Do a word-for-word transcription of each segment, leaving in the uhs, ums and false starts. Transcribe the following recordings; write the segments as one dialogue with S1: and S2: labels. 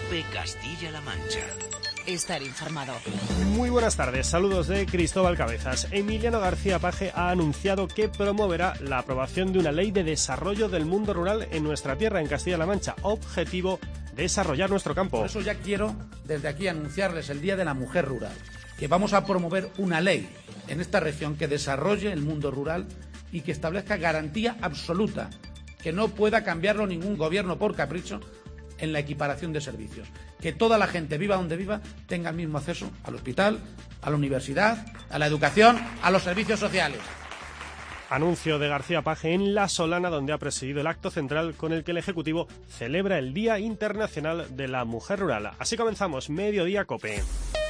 S1: COPE Castilla-La Mancha.
S2: Estar informado.
S3: Muy buenas tardes, saludos de Cristóbal Cabezas. Emiliano García Paje ha anunciado que promoverá la aprobación de una ley de desarrollo del mundo rural en nuestra tierra, en Castilla-La Mancha. Objetivo: desarrollar nuestro campo.
S4: Por eso ya quiero desde aquí anunciarles el Día de la Mujer Rural, que vamos a promover una ley en esta región que desarrolle el mundo rural y que establezca garantía absoluta, que no pueda cambiarlo ningún gobierno por capricho, en la equiparación de servicios. Que toda la gente, viva donde viva, tenga el mismo acceso al hospital, a la universidad, a la educación, a los servicios sociales.
S3: Anuncio de García Paje en La Solana, donde ha presidido el acto central con el que el Ejecutivo celebra el Día Internacional de la Mujer Rural. Así comenzamos Mediodía COPE.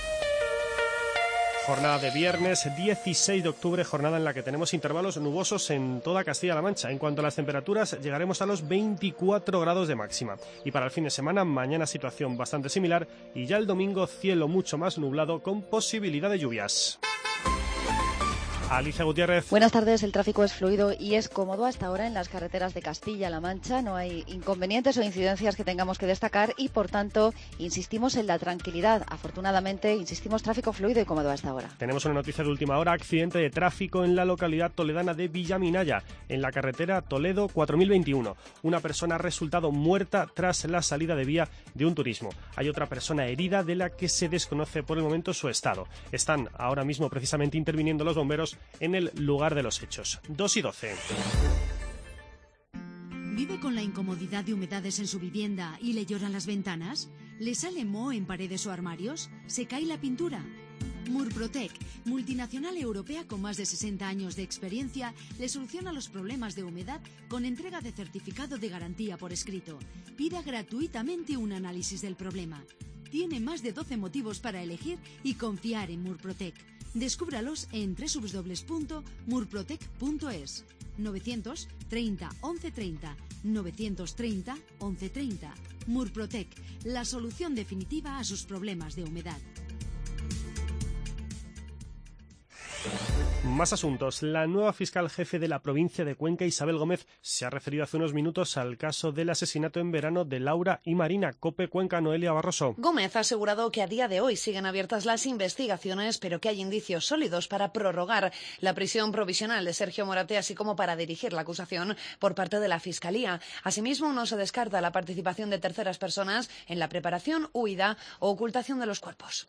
S3: Jornada de viernes dieciséis de octubre, jornada en la que tenemos intervalos nubosos en toda Castilla-La Mancha. En cuanto a las temperaturas, llegaremos a los veinticuatro grados de máxima. Y para el fin de semana, mañana situación bastante similar y ya el domingo cielo mucho más nublado con posibilidad de lluvias. Alicia Gutiérrez.
S5: Buenas tardes. El tráfico es fluido y es cómodo hasta ahora en las carreteras de Castilla-La Mancha. No hay inconvenientes o incidencias que tengamos que destacar y, por tanto, insistimos en la tranquilidad. Afortunadamente, insistimos, tráfico fluido y cómodo hasta ahora.
S3: Tenemos una noticia de última hora: accidente de tráfico en la localidad toledana de Villaminaya, en la carretera Toledo cuatro mil veintiuno. Una persona ha resultado muerta tras la salida de vía de un turismo. Hay otra persona herida de la que se desconoce por el momento su estado. Están ahora mismo precisamente interviniendo los bomberos en el lugar de los hechos. dos y doce.
S6: ¿Vive con la incomodidad de humedades en su vivienda y le lloran las ventanas? ¿Le sale moho en paredes o armarios? ¿Se cae la pintura? Murprotec, multinacional europea con más de sesenta años de experiencia, le soluciona los problemas de humedad con entrega de certificado de garantía por escrito. Pida gratuitamente un análisis del problema. Tiene más de doce motivos para elegir y confiar en Murprotec. Descúbralos en doble u doble u doble u punto murprotec punto es. novecientos treinta once treinta, novecientos treinta once treinta. Murprotec, la solución definitiva a sus problemas de humedad.
S3: Más asuntos. La nueva fiscal jefe de la provincia de Cuenca, Isabel Gómez, se ha referido hace unos minutos al caso del asesinato en verano de Laura y Marina. COPE Cuenca, Noelia Barroso.
S7: Gómez ha asegurado que a día de hoy siguen abiertas las investigaciones, pero que hay indicios sólidos para prorrogar la prisión provisional de Sergio Moraté, así como para dirigir la acusación por parte de la Fiscalía. Asimismo, no se descarta la participación de terceras personas en la preparación, huida o ocultación de los cuerpos.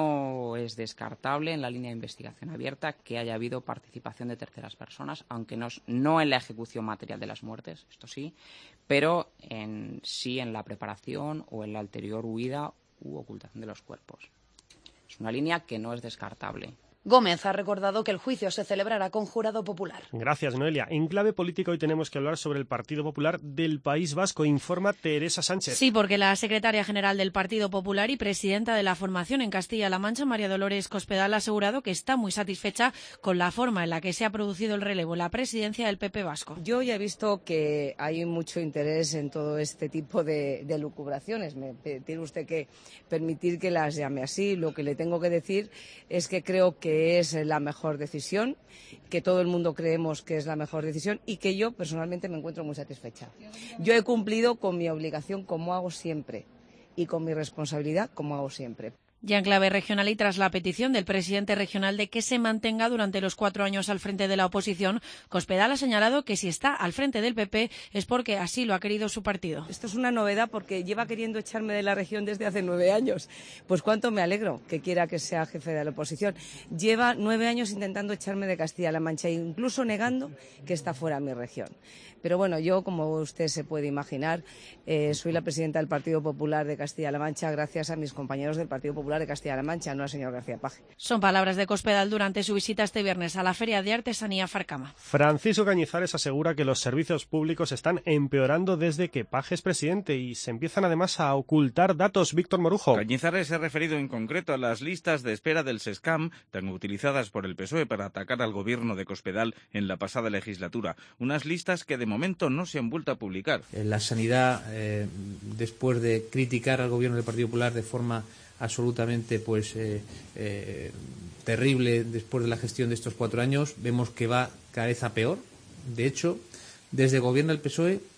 S8: No es descartable en la línea de investigación abierta que haya habido participación de terceras personas, aunque no, no en la ejecución material de las muertes, esto sí, pero en, sí en la preparación o en la ulterior huida u ocultación de los cuerpos. Es una línea que no es descartable.
S7: Gómez ha recordado que el juicio se celebrará con jurado popular.
S3: Gracias, Noelia. En clave política hoy tenemos que hablar sobre el Partido Popular del País Vasco. Informa Teresa Sánchez.
S9: Sí, porque la secretaria general del Partido Popular y presidenta de la formación en Castilla-La Mancha, María Dolores Cospedal, ha asegurado que está muy satisfecha con la forma en la que se ha producido el relevo en la presidencia del P P vasco.
S10: Yo ya he visto que hay mucho interés en todo este tipo de, de lucubraciones. Me tiene usted que permitir que las llame así. Lo que le tengo que decir es que creo que es la mejor decisión, que todo el mundo creemos que es la mejor decisión y que yo personalmente me encuentro muy satisfecha. Yo he cumplido con mi obligación como hago siempre y con mi responsabilidad como hago siempre.
S9: Ya en clave regional y tras la petición del presidente regional de que se mantenga durante los cuatro años al frente de la oposición, Cospedal ha señalado que si está al frente del P P es porque así lo ha querido su partido.
S10: Esto es una novedad porque lleva queriendo echarme de la región desde hace nueve años. Pues cuánto me alegro que quiera que sea jefe de la oposición. Lleva nueve años intentando echarme de Castilla-La Mancha e incluso negando que está fuera mi región. Pero bueno, yo, como usted se puede imaginar, eh, soy la presidenta del Partido Popular de Castilla-La Mancha gracias a mis compañeros del Partido Popular de Castilla-La Mancha, no al señor García Paje.
S9: Son palabras de Cospedal durante su visita este viernes a la Feria de Artesanía Farcama.
S3: Francisco Cañizares asegura que los servicios públicos están empeorando desde que Paje es presidente y se empiezan además a ocultar datos. Víctor Morujo.
S11: Cañizares se ha referido en concreto a las listas de espera del SESCAM, tan utilizadas por el P S O E para atacar al gobierno de Cospedal en la pasada legislatura. Unas listas que de momento no se han vuelto a publicar.
S12: La sanidad, eh, después de criticar al gobierno del Partido Popular de forma absolutamente pues eh, eh, terrible después de la gestión de estos cuatro años, vemos que va cada vez a peor. De hecho, desde el gobierno del P S O E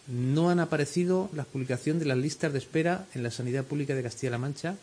S12: no han aparecido la publicación de las listas de espera en la sanidad pública de Castilla-La Mancha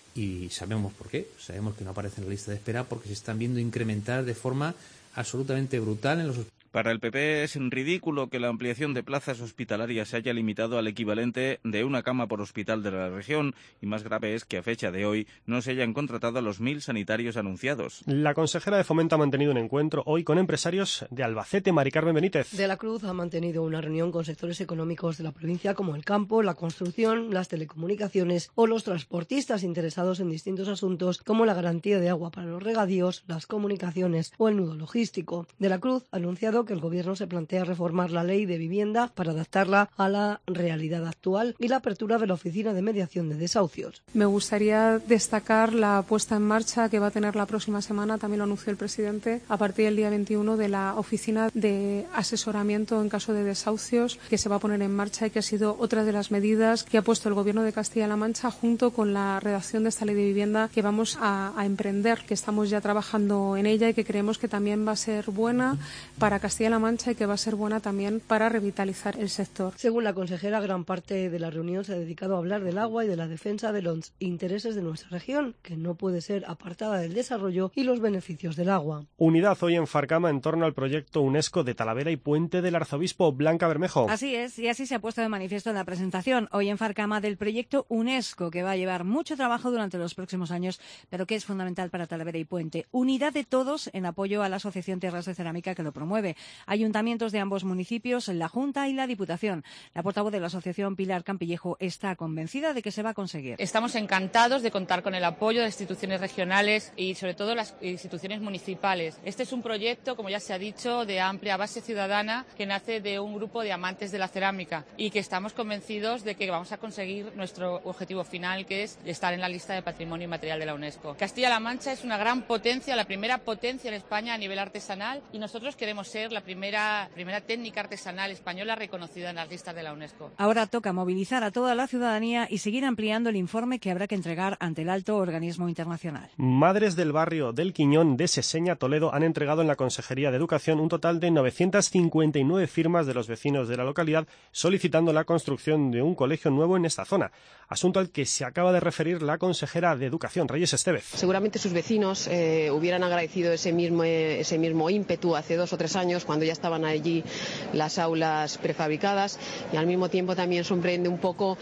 S12: y sabemos por qué. Sabemos que no aparecen en la lista de espera porque se están viendo incrementar de forma absolutamente brutal en los hospitales.
S11: Para el P P es ridículo que la ampliación de plazas hospitalarias se haya limitado al equivalente de una cama por hospital de la región y más grave es que a fecha de hoy no se hayan contratado a los mil sanitarios anunciados.
S3: La consejera de Fomento ha mantenido un encuentro hoy con empresarios de Albacete. Mari Carmen Benítez.
S1: De la Cruz ha mantenido una reunión con sectores económicos de la provincia como el campo, la construcción, las telecomunicaciones o los transportistas interesados en distintos asuntos como la garantía de agua para los regadíos, las comunicaciones o el nudo logístico. De la Cruz ha anunciado que el Gobierno se plantea reformar la ley de vivienda para adaptarla a la realidad actual y la apertura de la Oficina de Mediación de Desahucios.
S13: Me gustaría destacar la puesta en marcha que va a tener la próxima semana, también lo anunció el presidente, a partir del día veintiuno de la Oficina de Asesoramiento en caso de desahucios que se va a poner en marcha y que ha sido otra de las medidas que ha puesto el Gobierno de Castilla-La Mancha junto con la redacción de esta ley de vivienda que vamos a, a emprender, que estamos ya trabajando en ella y que creemos que también va a ser buena para Castilla-La Mancha y que va a ser buena también para revitalizar el sector.
S1: Según la consejera, gran parte de la reunión se ha dedicado a hablar del agua y de la defensa de los intereses de nuestra región, que no puede ser apartada del desarrollo y los beneficios del agua.
S3: Unidad hoy en Farcama en torno al proyecto UNESCO de Talavera y Puente del Arzobispo. Blanca Bermejo.
S14: Así es, y así se ha puesto de manifiesto en la presentación hoy en Farcama del proyecto UNESCO, que va a llevar mucho trabajo durante los próximos años, pero que es fundamental para Talavera y Puente. Unidad de todos en apoyo a la Asociación Tierras de Cerámica que lo promueve. Ayuntamientos de ambos municipios, la Junta y la Diputación. La portavoz de la asociación, Pilar Campillejo, está convencida de que se va a conseguir.
S15: Estamos encantados de contar con el apoyo de instituciones regionales y sobre todo las instituciones municipales. Este es un proyecto, como ya se ha dicho, de amplia base ciudadana que nace de un grupo de amantes de la cerámica y que estamos convencidos de que vamos a conseguir nuestro objetivo final, que es estar en la lista de Patrimonio Inmaterial de la UNESCO. Castilla-La Mancha es una gran potencia, la primera potencia en España a nivel artesanal y nosotros queremos ser la primera, primera técnica artesanal española reconocida en las listas de la UNESCO.
S14: Ahora toca movilizar a toda la ciudadanía y seguir ampliando el informe que habrá que entregar ante el alto organismo internacional.
S3: Madres del barrio del Quiñón de Seseña, Toledo, han entregado en la Consejería de Educación un total de novecientas cincuenta y nueve firmas de los vecinos de la localidad solicitando la construcción de un colegio nuevo en esta zona, asunto al que se acaba de referir la consejera de Educación, Reyes Estevez.
S16: Seguramente sus vecinos eh, hubieran agradecido ese mismo, eh, ese mismo ímpetu hace dos o tres años cuando ya estaban allí las aulas prefabricadas y al mismo tiempo también sorprende un poco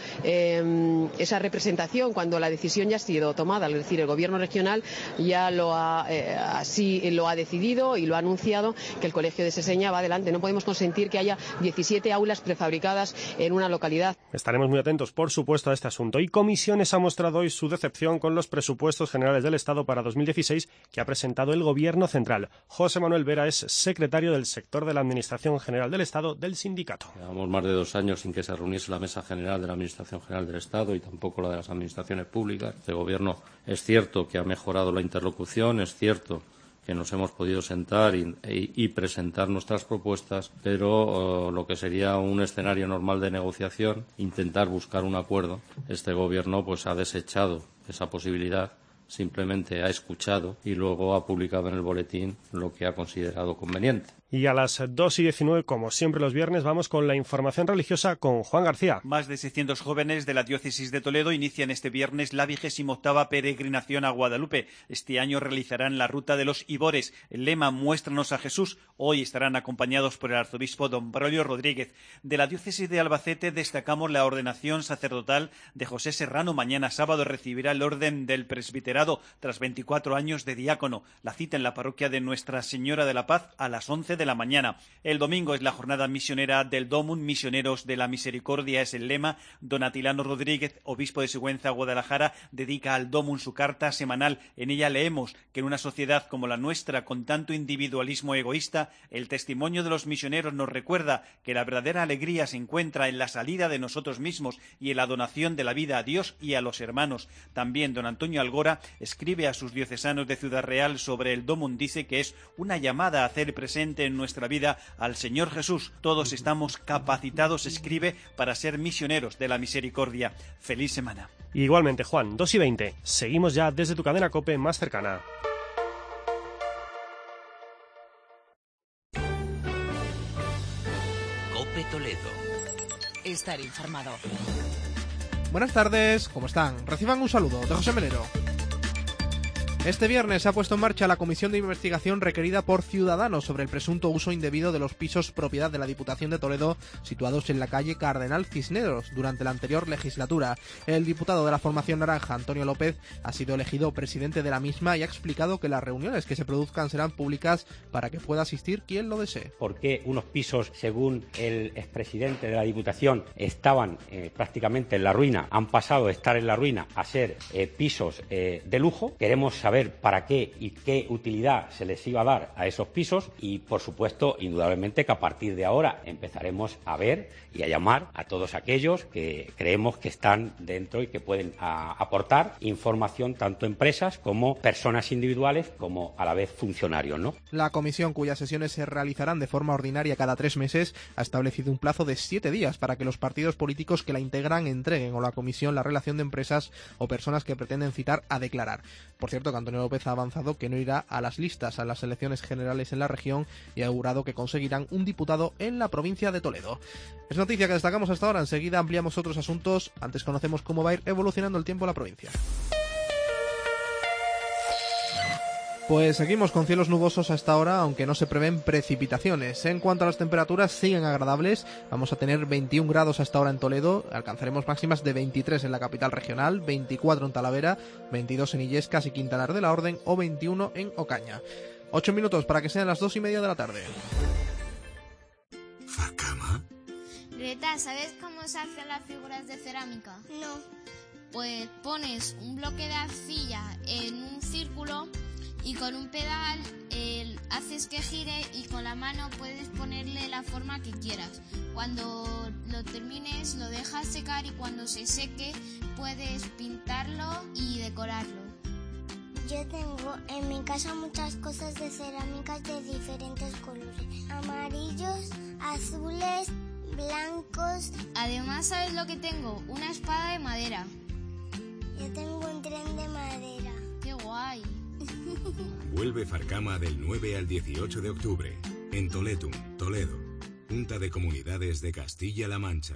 S16: eh, esa representación cuando la decisión ya ha sido tomada, es decir, el gobierno regional ya lo ha, eh, así lo ha decidido y lo ha anunciado que el colegio de Seseña va adelante. No podemos consentir que haya diecisiete aulas prefabricadas en una localidad.
S3: Estaremos muy atentos, por supuesto, a este asunto. Y Comisiones ha mostrado hoy su decepción con los presupuestos generales del Estado para dos mil dieciséis que ha presentado el Gobierno central. José Manuel Vera es secretario del sector de la Administración General del Estado del sindicato.
S17: Llevamos más de dos años sin que se reuniese la Mesa General de la Administración General del Estado y tampoco la de las administraciones públicas. Este Gobierno es cierto que ha mejorado la interlocución, es cierto que nos hemos podido sentar y, y, y presentar nuestras propuestas, pero uh, lo que sería un escenario normal de negociación, intentar buscar un acuerdo, este Gobierno pues ha desechado esa posibilidad, simplemente ha escuchado y luego ha publicado en el boletín lo que ha considerado conveniente.
S3: Y a las dos y diecinueve, como siempre los viernes, vamos con la información religiosa con Juan García.
S18: Más de seiscientos jóvenes de la diócesis de Toledo inician este viernes la vigésima octava peregrinación a Guadalupe. Este año realizarán la ruta de los Ibores. El lema Muéstranos a Jesús. Hoy estarán acompañados por el arzobispo don Braulio Rodríguez. De la diócesis de Albacete destacamos la ordenación sacerdotal de José Serrano. Mañana sábado recibirá el orden del presbiterado tras veinticuatro años de diácono. La cita en la parroquia de Nuestra Señora de la Paz a las once de la mañana. El domingo es la jornada misionera del DOMUN, Misioneros de la Misericordia es el lema. Don Atilano Rodríguez, obispo de Sigüenza, Guadalajara, dedica al DOMUN su carta semanal. En ella leemos que en una sociedad como la nuestra, con tanto individualismo egoísta, el testimonio de los misioneros nos recuerda que la verdadera alegría se encuentra en la salida de nosotros mismos y en la donación de la vida a Dios y a los hermanos. También don Antonio Algora escribe a sus diocesanos de Ciudad Real sobre el DOMUN, dice que es una llamada a hacer presente en nuestra vida al Señor Jesús. Todos estamos capacitados, escribe, para ser misioneros de la misericordia. Feliz semana.
S3: Igualmente, Juan, dos y veinte. Seguimos ya desde tu cadena COPE más cercana.
S19: COPE Toledo.
S2: estar informado.
S19: Buenas tardes, ¿cómo están? Reciban un saludo de José Melero. Este viernes se ha puesto en marcha la comisión de investigación requerida por Ciudadanos sobre el presunto uso indebido de los pisos propiedad de la Diputación de Toledo situados en la calle Cardenal Cisneros durante la anterior legislatura. El diputado de la formación naranja, Antonio López, ha sido elegido presidente de la misma y ha explicado que las reuniones que se produzcan serán públicas para que pueda asistir quien lo desee.
S20: ¿Por qué unos pisos, según el expresidente de la Diputación, estaban eh, prácticamente en la ruina, han pasado de estar en la ruina a ser eh, pisos eh, de lujo? Queremos saber saber para qué y qué utilidad se les iba a dar a esos pisos y, por supuesto, indudablemente que a partir de ahora empezaremos a ver y a llamar a todos aquellos que creemos que están dentro y que pueden a, aportar información tanto empresas como personas individuales como a la vez funcionarios, ¿no?
S19: La comisión, cuyas sesiones se realizarán de forma ordinaria cada tres meses, ha establecido un plazo de siete días para que los partidos políticos que la integran entreguen a la comisión la relación de empresas o personas que pretenden citar a declarar. Por cierto, que Antonio López ha avanzado que no irá a las listas a las elecciones generales en la región y ha augurado que conseguirán un diputado en la provincia de Toledo. Es noticia que destacamos hasta ahora, enseguida ampliamos otros asuntos, antes conocemos cómo va a ir evolucionando el tiempo en la provincia. Pues seguimos con cielos nubosos hasta ahora, aunque no se prevén precipitaciones. En cuanto a las temperaturas, siguen agradables. Vamos a tener veintiún grados hasta ahora en Toledo, alcanzaremos máximas de veintitrés en la capital regional, veinticuatro en Talavera, veintidós en Illescas y Quintanar de la Orden o veintiuno en Ocaña. Ocho minutos para que sean las dos y media de la tarde.
S21: ¿Farcama? Greta, ¿sabes cómo se hacen las figuras de cerámica? No. Pues pones un bloque de arcilla en un círculo y con un pedal eh, haces que gire y con la mano puedes ponerle la forma que quieras. Cuando lo termines lo dejas secar y cuando se seque puedes pintarlo y decorarlo.
S22: Yo tengo en mi casa muchas cosas de cerámicas de diferentes colores. Amarillos, azules, blancos.
S21: Además, ¿sabes lo que tengo? Una espada de madera.
S22: Yo tengo un tren de madera.
S21: ¡Qué guay! Vuelve Farcama del nueve al dieciocho de octubre, en Toledo, Toledo, Junta de Comunidades de Castilla-La Mancha.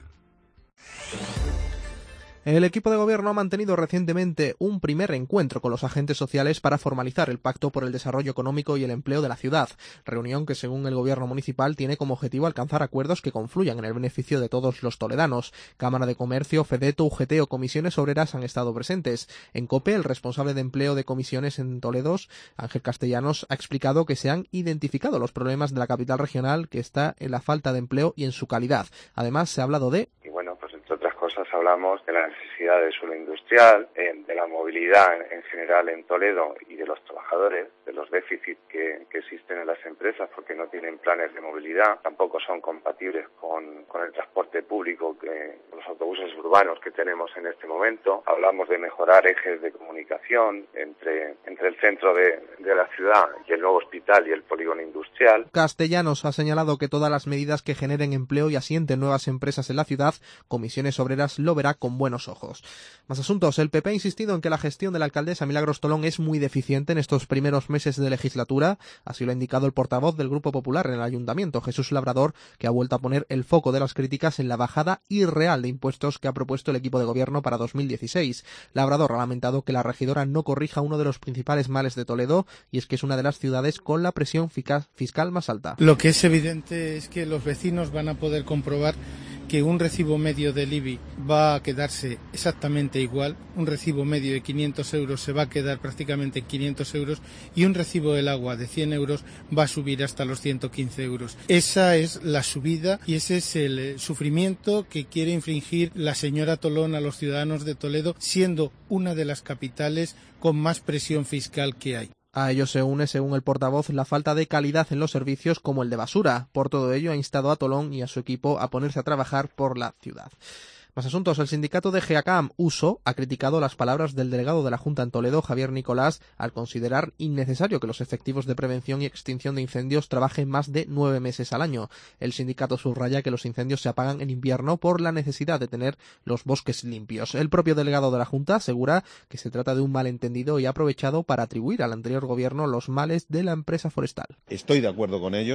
S19: El equipo de gobierno ha mantenido recientemente un primer encuentro con los agentes sociales para formalizar el Pacto por el Desarrollo Económico y el Empleo de la ciudad, reunión que según el gobierno municipal tiene como objetivo alcanzar acuerdos que confluyan en el beneficio de todos los toledanos. Cámara de Comercio, Fedeto, U G T o comisiones obreras han estado presentes. En COPE, el responsable de empleo de comisiones en Toledo, Ángel Castellanos, ha explicado que se han identificado los problemas de la capital regional, que está en la falta de empleo y en su calidad. Además, se ha hablado de...
S23: Y bueno, pues entre otras cosas hablamos de la necesidad de suelo industrial, de la movilidad en general en Toledo y de los trabajadores, de los déficits que, que existen en las empresas porque no tienen planes de movilidad, tampoco son compatibles con, con el transporte público, que los autobuses urbanos que tenemos en este momento. Hablamos de mejorar ejes de comunicación entre, entre el centro de, de la ciudad y el nuevo hospital y el polígono industrial.
S19: Castellanos ha señalado que todas las medidas que generen empleo y asienten nuevas empresas en la ciudad, Comisiones Obreras lo verá con buenos ojos. Más asuntos. El P P ha insistido en que la gestión de la alcaldesa Milagros Tolón es muy deficiente en estos primeros meses de legislatura. Así lo ha indicado el portavoz del Grupo Popular en el Ayuntamiento, Jesús Labrador, que ha vuelto a poner el foco de las críticas en la bajada irreal de impuestos que ha propuesto el equipo de gobierno para dos mil dieciséis. Labrador ha lamentado que la regidora no corrija uno de los principales males de Toledo, y es que es una de las ciudades con la presión fiscal más alta.
S24: Lo que es evidente es que los vecinos van a poder comprobar que un recibo medio del I B I va a quedarse exactamente igual, un recibo medio de quinientos euros se va a quedar prácticamente en quinientos euros y un recibo del agua de cien euros va a subir hasta los ciento quince euros. Esa es la subida y ese es el sufrimiento que quiere infligir la señora Tolón a los ciudadanos de Toledo, siendo una de las capitales con más presión fiscal que hay.
S19: A ello se une, según el portavoz, la falta de calidad en los servicios como el de basura. Por todo ello, ha instado a Tolón y a su equipo a ponerse a trabajar por la ciudad. Más asuntos. El sindicato de GEACAM, Uso, ha criticado las palabras del delegado de la Junta en Toledo, Javier Nicolás, al considerar innecesario que los efectivos de prevención y extinción de incendios trabajen más de nueve meses al año. El sindicato subraya que los incendios se apagan en invierno por la necesidad de tener los bosques limpios. El propio delegado de la Junta asegura que se trata de un malentendido y ha aprovechado para atribuir al anterior gobierno los males de la empresa forestal.
S25: Estoy de acuerdo con ellos.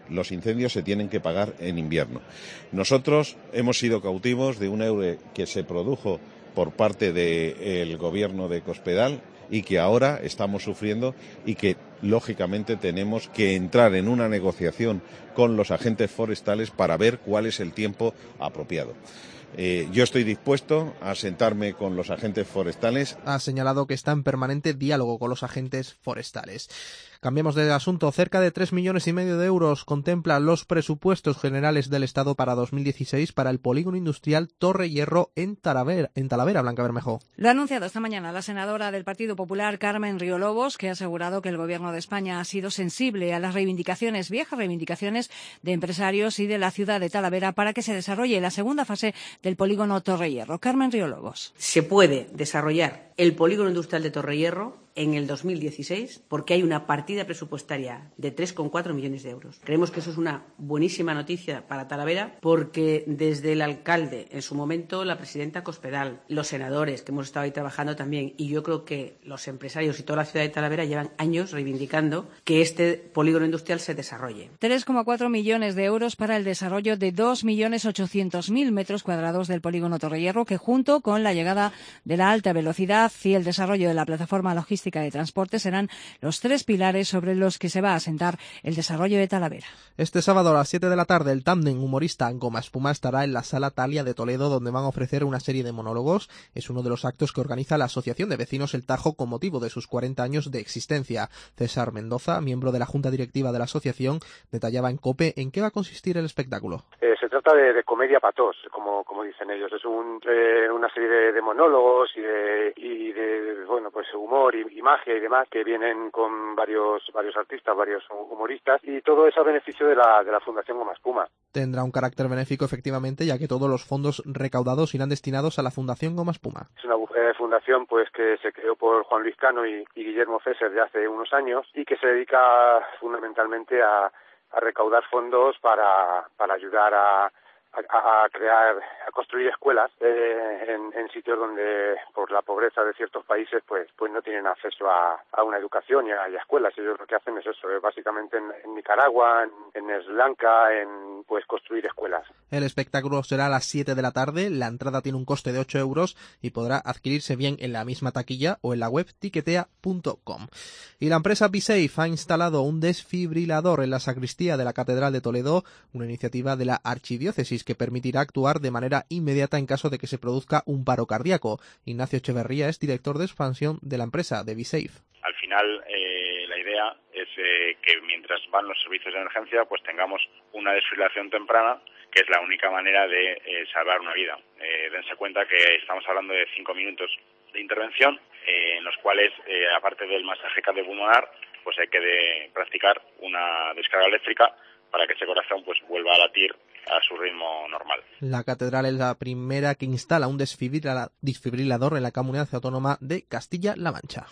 S4: los incendios se tienen que pagar en invierno. Nosotros hemos sido cautivos de un euro que se produjo por parte del gobierno de Cospedal y que ahora estamos sufriendo y que, lógicamente, tenemos que entrar en una negociación con los agentes forestales para ver cuál es el tiempo apropiado. Eh, yo estoy dispuesto a sentarme con los agentes forestales.
S19: Ha señalado que está en permanente diálogo con los agentes forestales. Cambiemos de asunto. Cerca de tres millones y medio de euros contemplan los presupuestos generales del Estado para dos mil dieciséis para el polígono industrial Torre Hierro en Talavera, en Talavera, Blanca Bermejo.
S14: Lo ha anunciado esta mañana la senadora del Partido Popular, Carmen Riolobos, que ha asegurado que el Gobierno de España ha sido sensible a las reivindicaciones, viejas reivindicaciones de empresarios y de la ciudad de Talavera para que se desarrolle la segunda fase del polígono Torre Hierro. Carmen Riolobos.
S5: Se puede desarrollar el polígono industrial de Torre Hierro en el dos mil dieciséis porque hay una partida presupuestaria de tres coma cuatro millones de euros. Creemos que eso es una buenísima noticia para Talavera porque desde el alcalde, en su momento la presidenta Cospedal, los senadores que hemos estado ahí trabajando también, y yo creo que los empresarios y toda la ciudad de Talavera llevan años reivindicando que este polígono industrial se desarrolle.
S14: tres coma cuatro millones de euros para el desarrollo de dos millones ochocientos mil metros cuadrados del polígono Torre Hierro, que junto con la llegada de la alta velocidad y el desarrollo de la plataforma logística de transporte serán los tres pilares sobre los que se va a asentar el desarrollo de Talavera.
S19: Este sábado a las siete de la tarde el tándem humorista Goma Espuma estará en la Sala Talia de Toledo, donde van a ofrecer una serie de monólogos. Es uno de los actos que organiza la Asociación de Vecinos El Tajo con motivo de sus cuarenta años de existencia. César Mendoza, miembro de la Junta Directiva de la asociación, detallaba en COPE en qué va a consistir el espectáculo.
S6: Eh, se trata de, de comedia patos, como, como dicen ellos. Es un, eh, una serie de, de monólogos y de, y de bueno, pues humor y, y magia y demás que vienen con varios varios artistas, varios humoristas, y todo eso a beneficio de la de la Fundación Goma Espuma.
S19: Tendrá un carácter benéfico, efectivamente, ya que todos los fondos recaudados irán destinados a la Fundación Goma Espuma.
S6: Es una eh, fundación pues que se creó por Juan Luis Cano y, y Guillermo Fesser de hace unos años y que se dedica fundamentalmente a, a recaudar fondos para para ayudar a A, a crear, a construir escuelas eh, en, en sitios donde por la pobreza de ciertos países pues pues no tienen acceso a, a una educación y a, y a escuelas. Ellos lo que hacen es eso, eh, básicamente en, en Nicaragua, en, en Sri Lanka, en pues construir escuelas.
S19: El espectáculo será a las siete de la tarde, la entrada tiene un coste de ocho euros y podrá adquirirse bien en la misma taquilla o en la web tiquetea punto com. Y la empresa BeSafe ha instalado un desfibrilador en la sacristía de la Catedral de Toledo, una iniciativa de la Archidiócesis que permitirá actuar de manera inmediata en caso de que se produzca un paro cardíaco. Ignacio Echeverría es director de expansión de la empresa de BeSafe.
S8: Al final, eh, la idea es eh, que mientras van los servicios de emergencia, pues tengamos una desfibrilación temprana, que es la única manera de eh, salvar una vida. Eh, dense cuenta que estamos hablando de cinco minutos de intervención, eh, en los cuales, eh, aparte del masaje cardiopulmonar, pues hay que de, practicar una descarga eléctrica para que ese corazón pues vuelva a latir a su ritmo normal.
S19: La catedral es la primera que instala un desfibrilador en la comunidad autónoma de Castilla-La Mancha.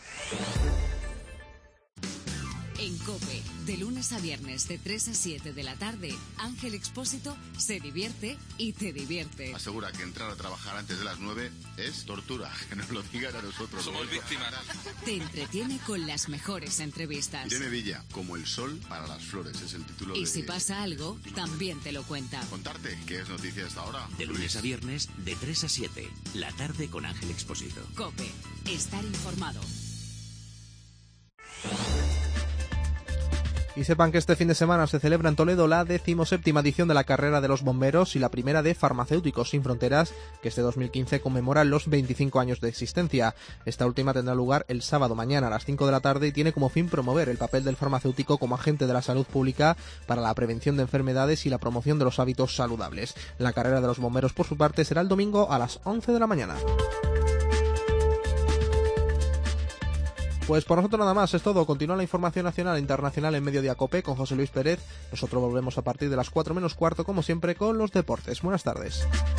S2: En COPE, de lunes a viernes de tres a siete de la tarde, Ángel Expósito se divierte y te divierte.
S25: Asegura que entrar a trabajar antes de las nueve es tortura, que nos lo digan a nosotros.
S2: Somos víctimas. Te entretiene con las mejores entrevistas.
S25: Irene Villa, como el sol para las flores, es el título
S2: y
S25: de...
S2: si pasa algo, también te lo cuenta.
S25: Contarte qué es noticia hasta ahora.
S26: De lunes a viernes, de tres a siete, la tarde con Ángel Expósito.
S2: COPE, estar informado.
S19: Y sepan que este fin de semana se celebra en Toledo la decimoséptima edición de la carrera de los bomberos y la primera de Farmacéuticos Sin Fronteras, que este dos mil quince conmemora los veinticinco años de existencia. Esta última tendrá lugar el sábado mañana a las cinco de la tarde y tiene como fin promover el papel del farmacéutico como agente de la salud pública para la prevención de enfermedades y la promoción de los hábitos saludables. La carrera de los bomberos, por su parte, será el domingo a las once de la mañana. Pues por nosotros nada más, es todo. Continúa la información nacional e internacional en Mediodía COPE con José Luis Pérez. Nosotros volvemos a partir de las cuatro menos cuarto, como siempre, con los deportes. Buenas tardes.